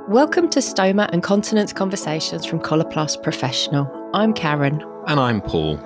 Welcome to Stoma and Continence Conversations from Coloplast Professional. I'm Karen. And I'm Paul.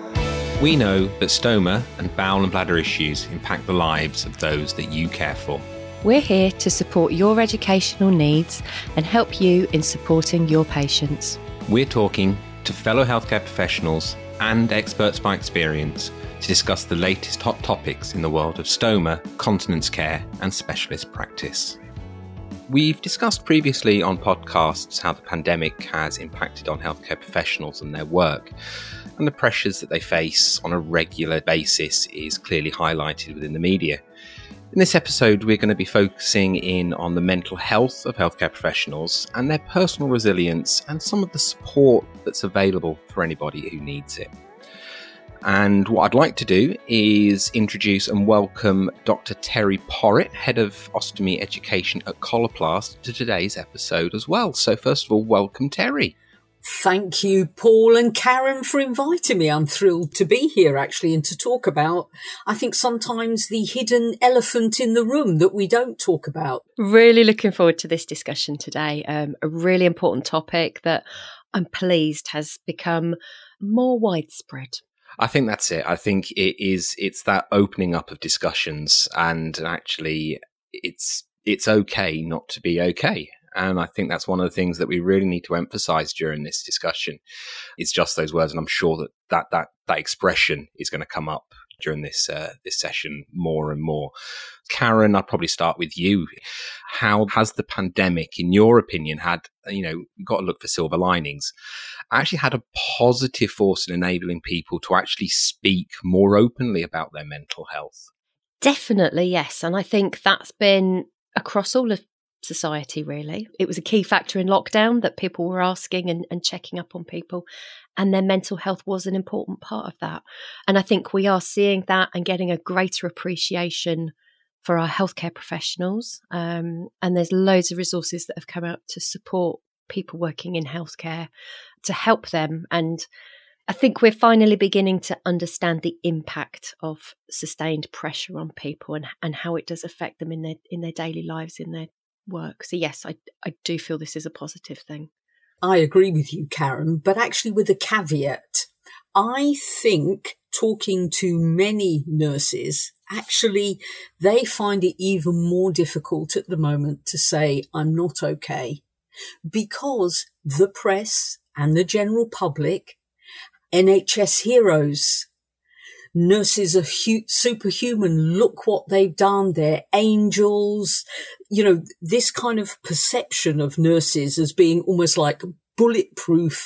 We know that stoma and bowel and bladder issues impact the lives of those that you care for. We're here to support your educational needs and help you in supporting your patients. We're talking to fellow healthcare professionals and experts by experience to discuss the latest hot topics in the world of stoma, continence care and specialist practice. We've discussed previously on podcasts how the pandemic has impacted on healthcare professionals and their work, and the pressures that they face on a regular basis is clearly highlighted within the media. In this episode, we're going to be focusing in on the mental health of healthcare professionals and their personal resilience and some of the support that's available for anybody who needs it. And what I'd like to do is introduce and welcome Dr. Terry Porritt, Head of Ostomy Education at Coloplast, to today's episode as well. So first of all, welcome, Terry. Thank you, Paul and Karen, for inviting me. I'm thrilled to be here, actually, and to talk about, I think, sometimes the hidden elephant in the room that we don't talk about. Really looking forward to this discussion today. A really important topic that I'm pleased has become more widespread. I think that's it. I think it's that opening up of discussions, and actually it's okay not to be okay. And I think that's one of the things that we really need to emphasize during this discussion is just those words. And I'm sure that expression is going to come up during this session more and more. Karen, I'll probably start with you. How has the pandemic, in your opinion, you've got to look for silver linings, actually had a positive force in enabling people to actually speak more openly about their mental health? Definitely, yes. And I think that's been across all of society, really. It was a key factor in lockdown that people were asking and checking up on people, and their mental health was an important part of that. And I think we are seeing that and getting a greater appreciation for our healthcare professionals. And there's loads of resources that have come out to support people working in healthcare to help them. And I think we're finally beginning to understand the impact of sustained pressure on people and how it does affect them in their daily lives, in their work. So yes, I do feel this is a positive thing. I agree with you, Karen, but actually with a caveat. I think talking to many nurses, actually, they find it even more difficult at the moment to say, I'm not okay, because the press and the general public, NHS heroes, nurses are superhuman. Look what they've done. They're angels. This kind of perception of nurses as being almost like bulletproof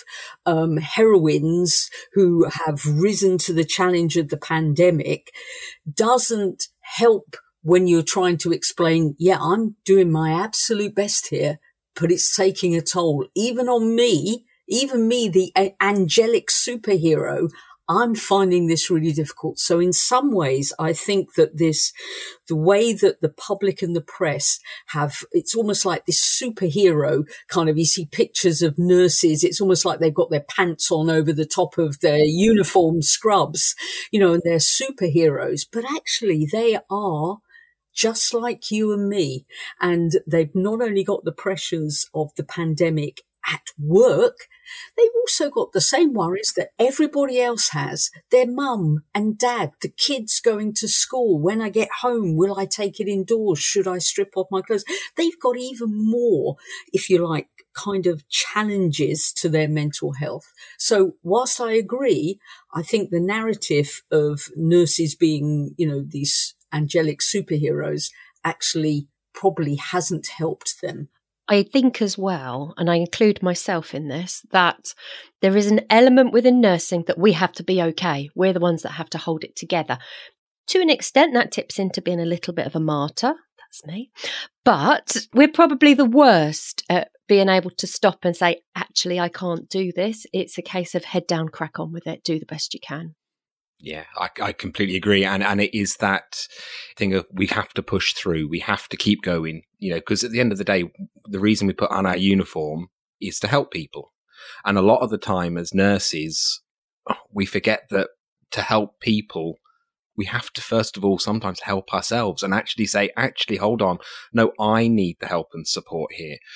heroines who have risen to the challenge of the pandemic doesn't help when you're trying to explain, I'm doing my absolute best here, but it's taking a toll. Even on me, the angelic superhero, I'm finding this really difficult. So in some ways, I think that the way that the public and the press it's almost like this superhero kind of, you see pictures of nurses, it's almost like they've got their pants on over the top of their uniform scrubs, and they're superheroes, but actually they are just like you and me. And they've not only got the pressures of the pandemic at work, they've also got the same worries that everybody else has. Their mum and dad, the kids going to school. When I get home, will I take it indoors? Should I strip off my clothes? They've got even more, if you like, kind of challenges to their mental health. So whilst I agree, I think the narrative of nurses being, these angelic superheroes actually probably hasn't helped them. I think as well, and I include myself in this, that there is an element within nursing that we have to be okay. We're the ones that have to hold it together. To an extent, that tips into being a little bit of a martyr. That's me. But we're probably the worst at being able to stop and say, actually, I can't do this. It's a case of head down, crack on with it, do the best you can. Yeah, I completely agree. And it is that thing of we have to push through. We have to keep going, because at the end of the day, the reason we put on our uniform is to help people. And a lot of the time as nurses, we forget that to help people, we have to, first of all, sometimes help ourselves and actually say, hold on. No, I need the help and support here.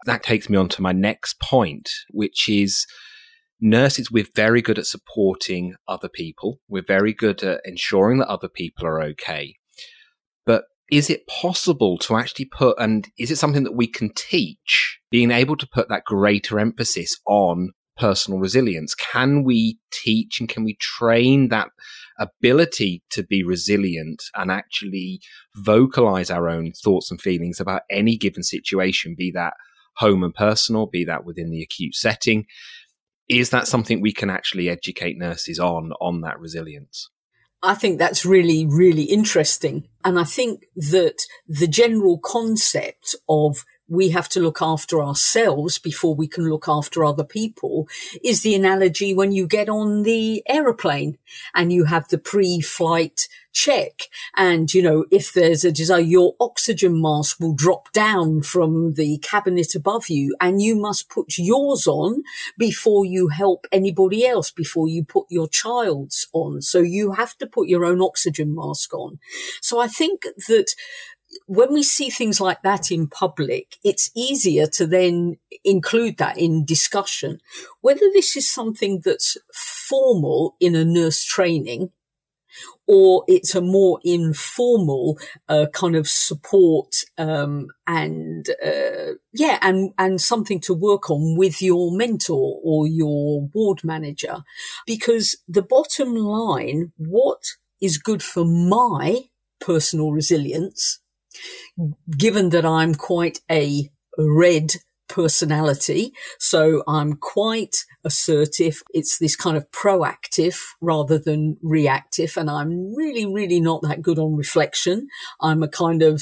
that takes me on to my next point, which is nurses, we're very good at supporting other people. We're very good at ensuring that other people are okay. But is it possible to actually put, and is it something that we can teach, being able to put that greater emphasis on personal resilience? Can we teach and can we train that ability to be resilient and actually vocalize our own thoughts and feelings about any given situation, be that home and personal, be that within the acute setting? Is that something we can actually educate nurses on that resilience? I think that's really, really interesting. And I think that the general concept of we have to look after ourselves before we can look after other people is the analogy when you get on the aeroplane and you have the pre-flight check. And, you know, if there's a desire, your oxygen mask will drop down from the cabinet above you and you must put yours on before you help anybody else, before you put your child's on. So you have to put your own oxygen mask on. So I think that when we see things like that in public, it's easier to then include that in discussion. Whether this is something that's formal in a nurse training or it's a more informal kind of support and something to work on with your mentor or your ward manager. Because the bottom line, what is good for my personal resilience, given that I'm quite a red personality, so I'm quite assertive. It's this kind of proactive rather than reactive. And I'm really, really not that good on reflection. I'm a kind of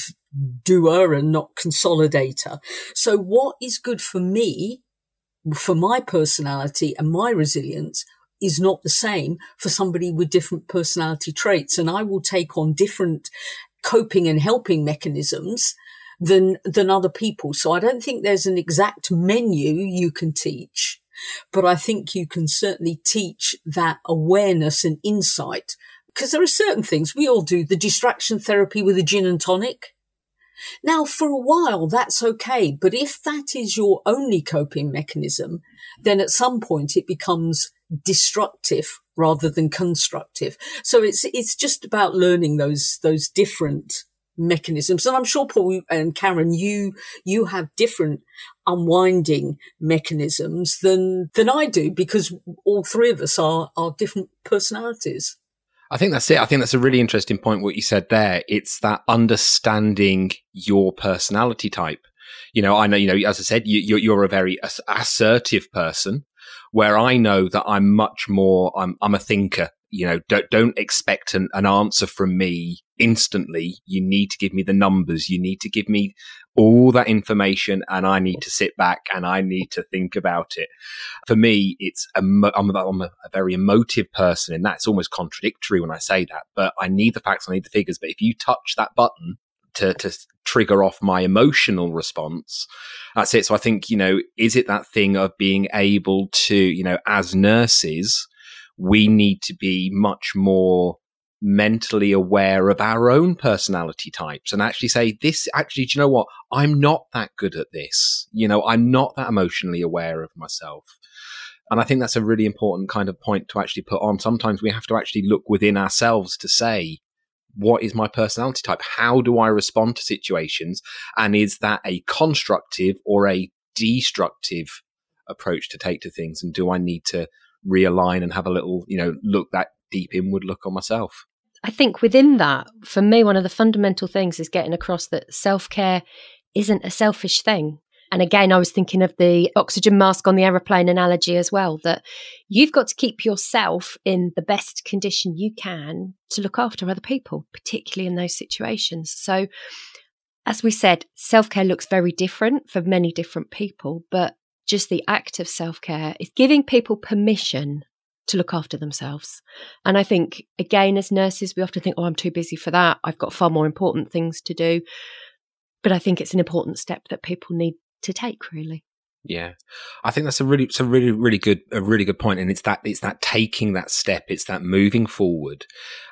doer and not consolidator. So what is good for me, for my personality and my resilience, is not the same for somebody with different personality traits. And I will take on different coping and helping mechanisms than other people. So I don't think there's an exact menu you can teach, but I think you can certainly teach that awareness and insight, because there are certain things we all do, the distraction therapy with a gin and tonic. Now, for a while, that's okay. But if that is your only coping mechanism, then at some point it becomes destructive rather than constructive. So it's just about learning those different mechanisms. And I'm sure Paul and Karen, you have different unwinding mechanisms than I do, because all three of us are different personalities. I think that's it. I think that's a really interesting point, what you said there. It's that understanding your personality type. You know, I know, as I said, you're a very assertive person, where I know that I'm much more, I'm a thinker. You know, don't expect an answer from me instantly. You need to give me the numbers. You need to give me all that information, and I need to sit back and I need to think about it. For me, I'm a very emotive person, and that's almost contradictory when I say that, but I need the facts, I need the figures. But if you touch that button to trigger off my emotional response, that's it. So I think, is it that thing of being able to, as nurses, we need to be much more mentally aware of our own personality types and actually say, do you know what? I'm not that good at this. I'm not that emotionally aware of myself. And I think that's a really important kind of point to actually put on. Sometimes we have to actually look within ourselves to say, what is my personality type? How do I respond to situations? And is that a constructive or a destructive approach to take to things? And do I need to realign and have a little, look that deep inward look on myself? I think within that, for me, one of the fundamental things is getting across that self-care isn't a selfish thing. And again, I was thinking of the oxygen mask on the aeroplane analogy as well, that you've got to keep yourself in the best condition you can to look after other people, particularly in those situations. So as we said, self-care looks very different for many different people, but just the act of self-care is giving people permission to look after themselves. And I think, again, as nurses, we often think, I'm too busy for that. I've got far more important things to do. But I think it's an important step that people need to take, really. Yeah, I think that's a really good point. And it's that taking that step, it's that moving forward.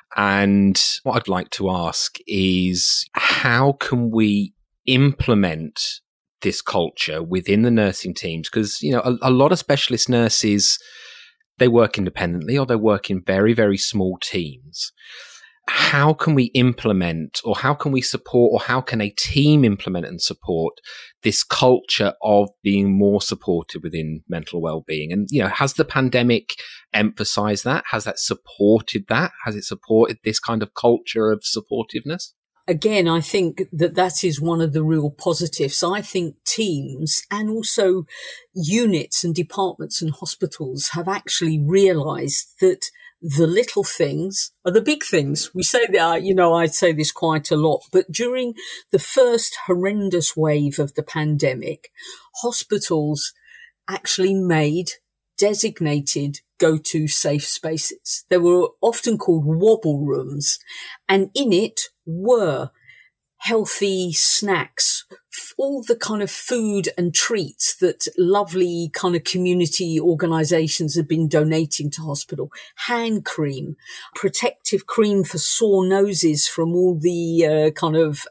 And what I'd like to ask is, how can we implement this culture within the nursing teams? Because, you know, a lot of specialist nurses, they work independently or they work in very, very small teams. How can we implement, or how can we support, or how can a team implement and support this culture of being more supportive within mental well-being? And, you know, has the pandemic emphasized that? Has that supported that? Has it supported this kind of culture of supportiveness? Again, I think that is one of the real positives. I think teams and also units and departments and hospitals have actually realized that the little things are the big things. We say that, you know, I say this quite a lot, but during the first horrendous wave of the pandemic, hospitals actually made designated go-to safe spaces. They were often called wobble rooms, and in it were healthy snacks, all the kind of food and treats that lovely kind of community organizations have been donating to hospital. Hand cream, protective cream for sore noses from all the kind of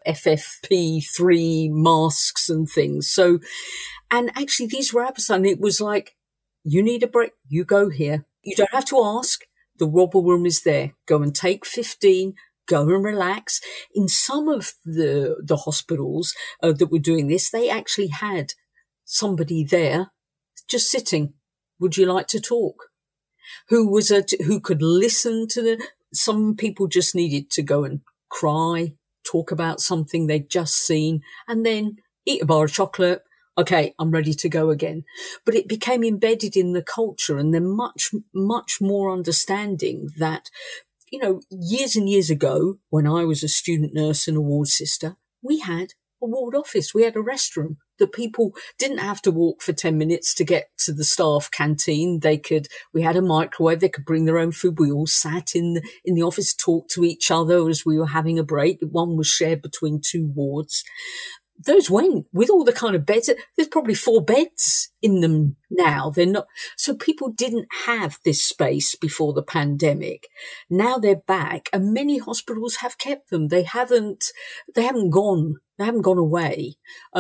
FFP3 masks and things. So, and actually these were apps, and it was like, you need a break, you go here. You don't have to ask. The wobble room is there. Go and take 15. Go and relax. In some of the hospitals that were doing this, they actually had somebody there just sitting. Would you like to talk? Who could listen to some people just needed to go and cry, talk about something they'd just seen, and then eat a bar of chocolate. Okay, I'm ready to go again. But it became embedded in the culture, and then much, much more understanding that, you know, years and years ago, when I was a student nurse and a ward sister, we had a ward office. We had a restroom that people didn't have to walk for 10 minutes to get to the staff canteen. We had a microwave. They could bring their own food. We all sat in the office, talked to each other as we were having a break. One was shared between two wards. Those went with all the kind of beds. There's probably 4 beds in them now. They're not. So people didn't have this space before the pandemic. Now they're back, and many hospitals have kept them. They haven't gone away.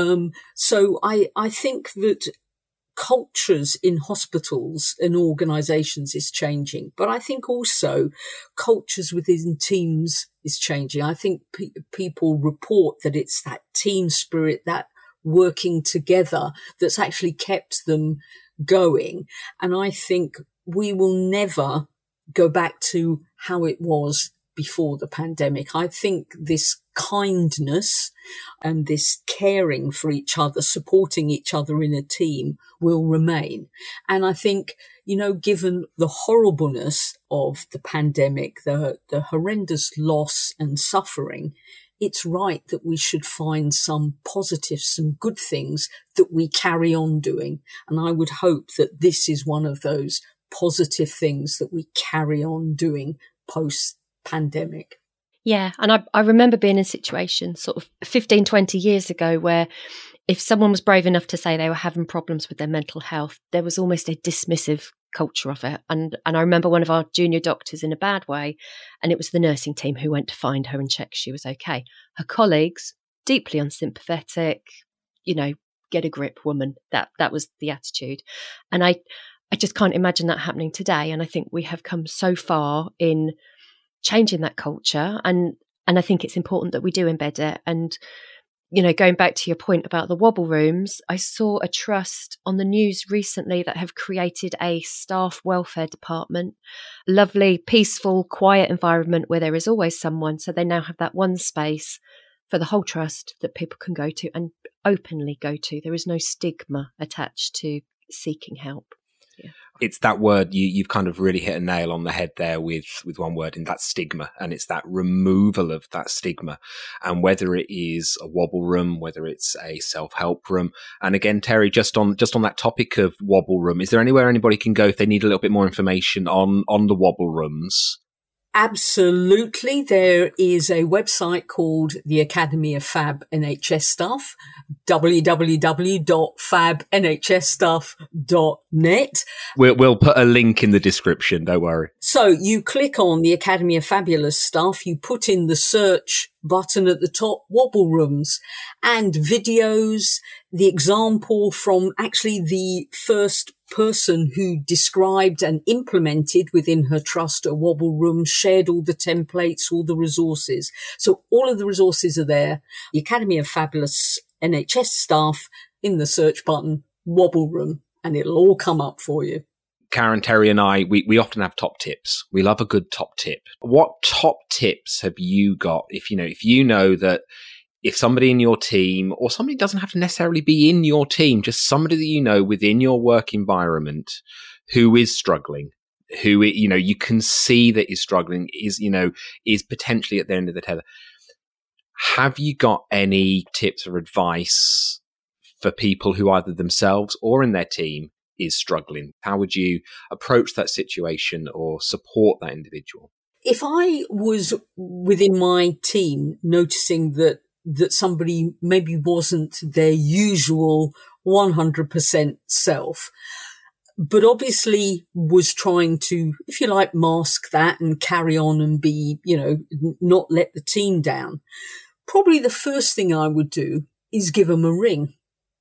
So I think that cultures in hospitals and organizations is changing, but I think also cultures within teams is changing. I think people report that it's that team spirit, that working together, that's actually kept them going. And I think we will never go back to how it was before the pandemic. I think this kindness and this caring for each other, supporting each other in a team will remain. And I think, you know, given the horribleness of the pandemic, the horrendous loss and suffering, it's right that we should find some positives, some good things that we carry on doing. And I would hope that this is one of those positive things that we carry on doing post-pandemic. Yeah, and I remember being in situations sort of 15, 20 years ago where if someone was brave enough to say they were having problems with their mental health, there was almost a dismissive culture of it. And I remember one of our junior doctors in a bad way, and it was the nursing team who went to find her and check she was okay. Her colleagues, deeply unsympathetic, you know, get a grip, woman. That was the attitude. And I just can't imagine that happening today. And I think we have come so far in changing that culture, and I think it's important that we do embed it. And, you know, going back to your point about the wobble rooms, I saw a trust on the news recently that have created a staff welfare department, lovely, peaceful, quiet environment where there is always someone. So they now have that one space for the whole trust that people can go to and openly go to. There is no stigma attached to seeking help. Yeah. It's that word, you've kind of really hit a nail on the head there with one word, and that's stigma. And it's that removal of that stigma. And whether it is a wobble room, whether it's a self-help room. And again, Terry, just on that topic of wobble room, is there anywhere anybody can go if they need a little bit more information on the wobble rooms? Absolutely. There is a website called the Academy of Fab NHS Staff, www.fabnhsstaff.net. We'll put a link in the description, don't worry. So you click on the Academy of Fabulous Staff, you put in the search button at the top, Wobble Rooms, and videos, the example from actually the first person who described and implemented within her trust a Wobble Room, shared all the templates, all the resources. So all of the resources are there. The Academy of Fabulous NHS Staff, in the search button, Wobble Room, and it'll all come up for you. Karen, Terry and I, we often have top tips. We love a good top tip. What top tips have you got? If you know that if somebody in your team, or somebody doesn't have to necessarily be in your team, just somebody that you know within your work environment who is struggling, who, you can see that is struggling, is potentially at the end of the tether. Have you got any tips or advice for people who either themselves or in their team is struggling? How would you approach that situation or support that individual? If I was within my team noticing that somebody maybe wasn't their usual 100% self, but obviously was trying to, if you like, mask that and carry on and be, not let the team down, probably the first thing I would do is give them a ring.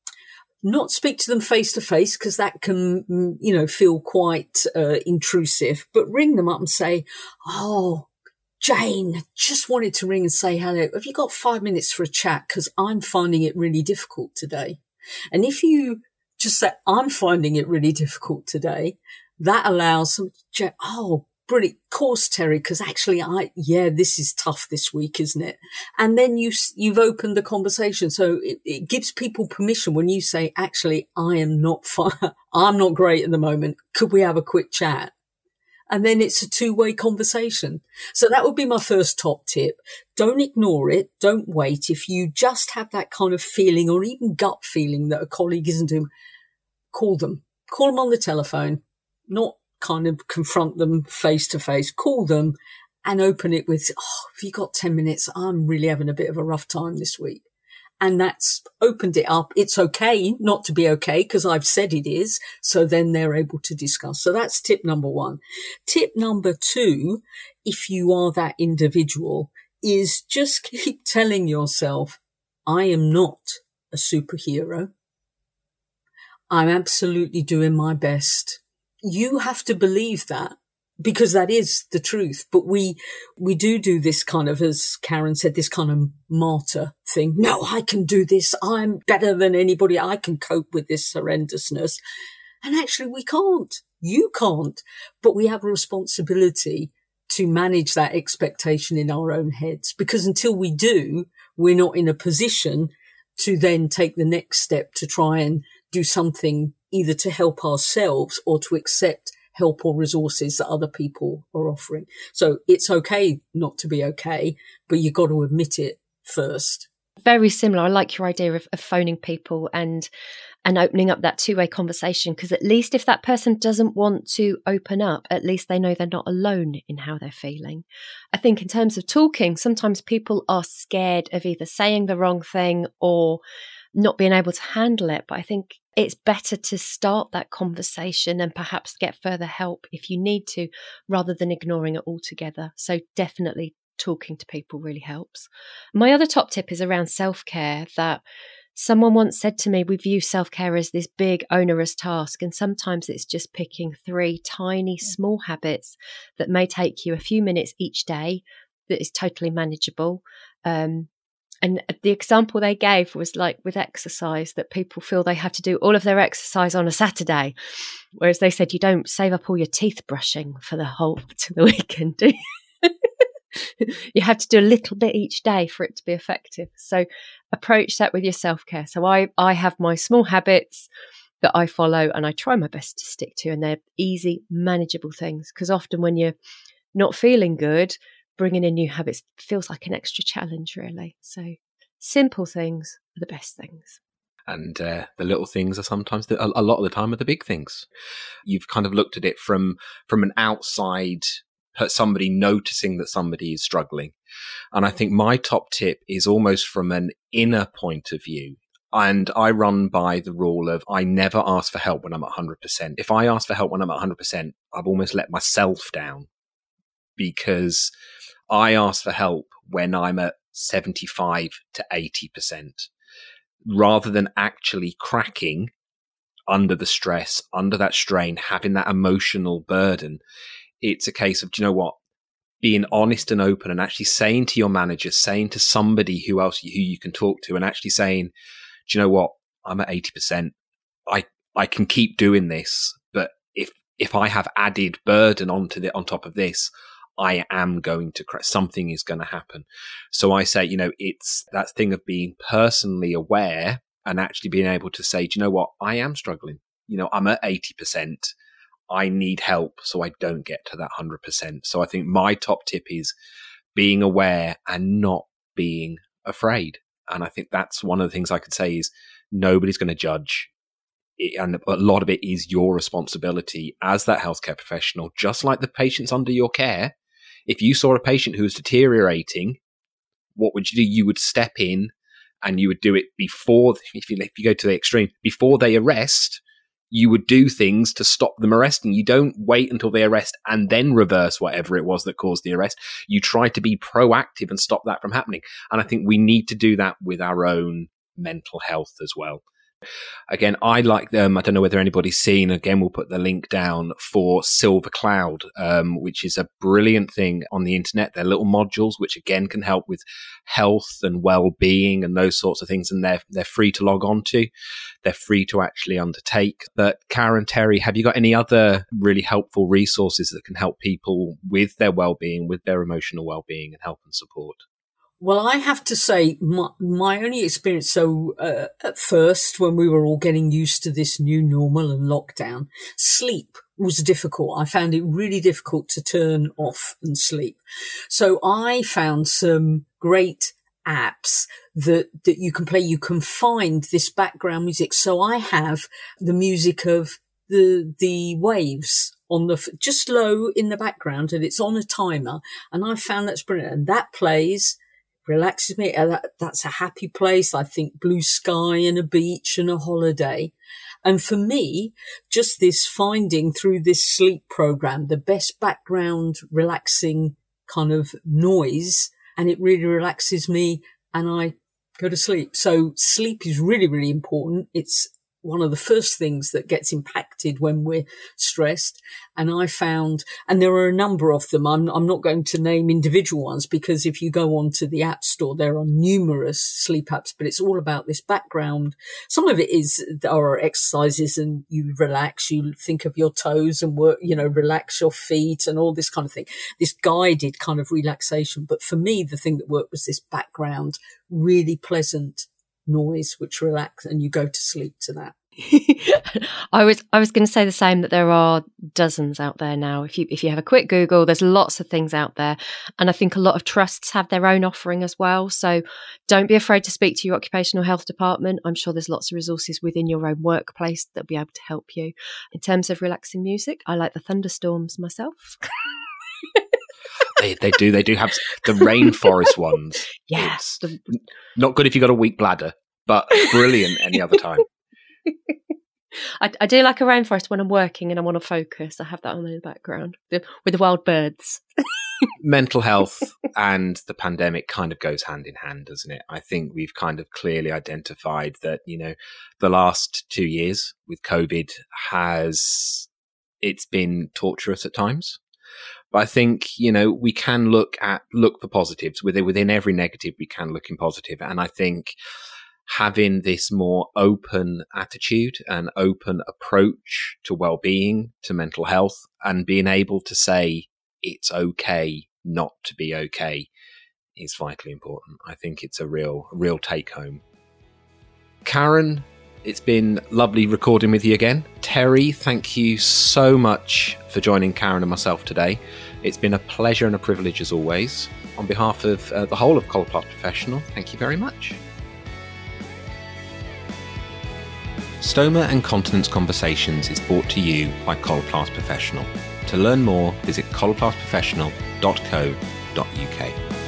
Not speak to them face to face, because that can, feel quite intrusive, but ring them up and say, "Oh, Jane, just wanted to ring and say hello. Have you got 5 minutes for a chat? Because I'm finding it really difficult today." And if you just say, "I'm finding it really difficult today," that allows them to check, "Oh, brilliant. Of course, Terry, because actually this is tough this week, isn't it?" And then you've opened the conversation. So it gives people permission when you say, "Actually, I am not fine. I'm not great at the moment. Could we have a quick chat?" And then it's a two-way conversation. So that would be my first top tip. Don't ignore it. Don't wait. If you just have that kind of feeling or even gut feeling that a colleague isn't doing, call them. Call them on the telephone, not kind of confront them face to face. Call them and open it with, "Oh, have you got 10 minutes? I'm really having a bit of a rough time this week." And that's opened it up. It's okay not to be okay, because I've said it is. So then they're able to discuss. So that's tip number one. Tip number two, if you are that individual, is just keep telling yourself, "I am not a superhero. I'm absolutely doing my best." You have to believe that, because that is the truth. But we do this kind of, as Karen said, this kind of martyr thing. "No, I can do this. I'm better than anybody. I can cope with this horrendousness." And actually we can't. You can't. But we have a responsibility to manage that expectation in our own heads, because until we do, we're not in a position to then take the next step to try and do something either to help ourselves or to accept help or resources that other people are offering. So it's okay not to be okay, but you've got to admit it first. Very similar. I like your idea of phoning people and opening up that two-way conversation, because at least if that person doesn't want to open up, at least they know they're not alone in how they're feeling. I think in terms of talking, sometimes people are scared of either saying the wrong thing or not being able to handle it. But I think it's better to start that conversation and perhaps get further help if you need to, rather than ignoring it altogether. So definitely talking to people really helps. My other top tip is around self-care. That someone once said to me, we view self-care as this big onerous task, and sometimes it's just picking 3 tiny small habits that may take you a few minutes each day that is totally manageable. And the example they gave was like with exercise, that people feel they have to do all of their exercise on a Saturday, whereas they said you don't save up all your teeth brushing for to the weekend, do you? You have to do a little bit each day for it to be effective. So approach that with your self-care. So I have my small habits that I follow and I try my best to stick to, and they're easy, manageable things, because often when you're not feeling good, bringing in new habits feels like an extra challenge, really. So simple things are the best things. And the little things are sometimes, a lot of the time, are the big things. You've kind of looked at it from an outside somebody noticing that somebody is struggling. And I think my top tip is almost from an inner point of view. And I run by the rule of I never ask for help when I'm at 100%. If I ask for help when I'm at 100%, I've almost let myself down, because I ask for help when I'm at 75 to 80%, rather than actually cracking under the stress, under that strain, having that emotional burden. It's a case of, do you know what? Being honest and open and actually saying to your manager, saying to somebody who you can talk to, and actually saying, do you know what? I'm at 80%. I can keep doing this, but if I have added burden on top of this, I am going to crash. Something is going to happen. So I say, it's that thing of being personally aware and actually being able to say, do you know what? I am struggling. I'm at 80%. I need help so I don't get to that 100%. So I think my top tip is being aware and not being afraid. And I think that's one of the things I could say is nobody's going to judge. And a lot of it is your responsibility as that healthcare professional, just like the patients under your care. If you saw a patient who was deteriorating, what would you do? You would step in and you would do it before, if you go to the extreme, before they arrest, you would do things to stop them arresting. You don't wait until they arrest and then reverse whatever it was that caused the arrest. You try to be proactive and stop that from happening. And I think we need to do that with our own mental health as well. Again, I like them. I don't know whether anybody's seen, again, we'll put the link down for Silver Cloud, which is a brilliant thing on the internet. They're little modules, which again can help with health and well-being and those sorts of things. And they're free to log on to. They're free to actually undertake. But Karen, Terry, have you got any other really helpful resources that can help people with their well-being, with their emotional well-being and help and support? Well, I have to say, my only experience, at first, when we were all getting used to this new normal and lockdown, sleep was difficult. I found it really difficult to turn off and sleep. So I found some great apps that you can play. You can find this background music. So I have the music of the waves on just low in the background, and it's on a timer. And I found that's brilliant. And that plays, relaxes me. That's a happy place. I think blue sky and a beach and a holiday. And for me, just this finding through this sleep program, the best background relaxing kind of noise, and it really relaxes me and I go to sleep. So sleep is really, really important. It's one of the first things that gets impacted when we're stressed. And I found, and there are a number of them. I'm not going to name individual ones, because if you go onto the App Store, there are numerous sleep apps, but it's all about this background. Some of it are exercises and you relax, you think of your toes and work, relax your feet and all this kind of thing, this guided kind of relaxation. But for me, the thing that worked was this background, really pleasant noise which relax, and you go to sleep to that. I was going to say the same, that there are dozens out there now. If you have a quick Google, there's lots of things out there, and I think a lot of trusts have their own offering as well. So don't be afraid to speak to your occupational health department. I'm sure there's lots of resources within your own workplace that'll be able to help you. In terms of relaxing music, I like the thunderstorms myself. They do have the rainforest ones. Yes. Not good if you've got a weak bladder, but brilliant any other time. I do like a rainforest when I'm working and I want to focus. I have that on in the background with the wild birds. Mental health and the pandemic kind of goes hand in hand, doesn't it? I think we've kind of clearly identified that, the last 2 years with COVID it's been torturous at times. But I think, we can look for positives. Within every negative, we can look in positive. And I think having this more open attitude and open approach to well-being, to mental health, and being able to say it's okay not to be okay is vitally important. I think it's a real take home. Karen, it's been lovely recording with you again. Terry, thank you so much for joining Karen and myself today. It's been a pleasure and a privilege as always. On behalf of the whole of Coloplast Professional, thank you very much. Stoma and Continence Conversations is brought to you by Coloplast Professional. To learn more, visit coloplastprofessional.co.uk.